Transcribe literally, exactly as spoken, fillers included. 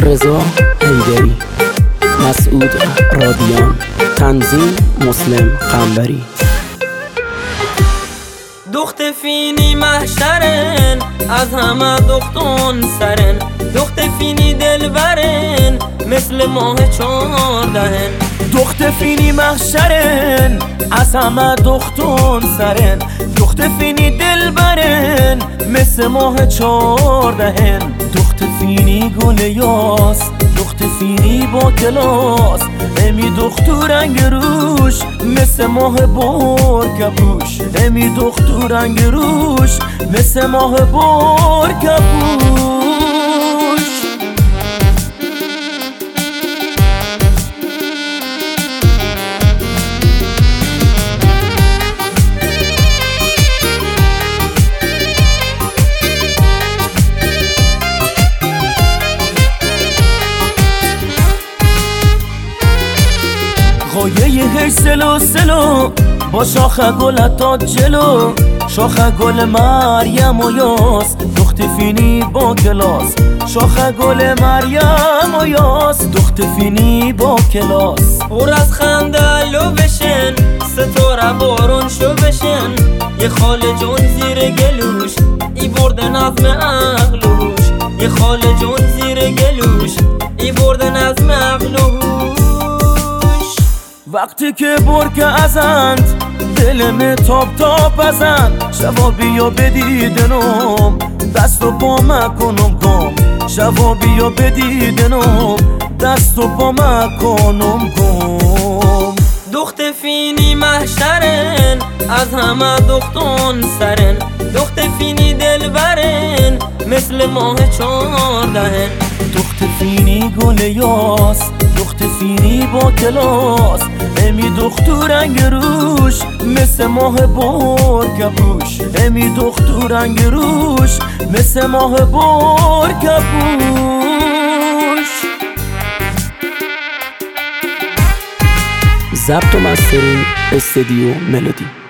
رضا حیدری، مسعود رادیان، تنظیم مسلم قنبری. دخت فینی محشرن، از همه دختون سرن. دخت فینی دلبرن، مثل ماه چهاردهن. دخت فینی محشرن، از همه دختون سرن. دخت فینی دلبرن، مثل ماه چهاردهن. دخت فینی گل یاس، دخت فینی با کلاس. امی دختو رنگ روش، مثل ماه بار کپوش. امی دختو رنگ روش، مثل ماه بار کپوش. خایه هش سلو سلو، با شاخ گل تا جلو. شاخ گل مریم و یاس، دخت فینی با کلاس. شاخ گل مریم و یاس، دخت فینی با کلاس. پر از خنده لو بشن، ستاره بارون شو بشن. یه خال جون زیر گلوش، ای برده نظم عقلوش. یه خال جون زیر گلوش، ای برده نظم عقلوش. وقتی که برکه ازند، دلم تاب تاب ازند. شبا بیا بدیدنم، دست و پا مکنم گم. شبا بیا بدیدنم، دست و پا مکنم گم. دخت فینی محشرن، از همه دختون سرن. دخت فینی دلبرن، مثل ماه چهاردهن. دخت فینی گل یاس، دخت فینی با کلاس. امی دختو رنگ روش، مثل ماه بار کپوش. امی دختو رنگ روش، مثل ماه بار کپوش. ضبط و مسترینگ استدیو ملودی.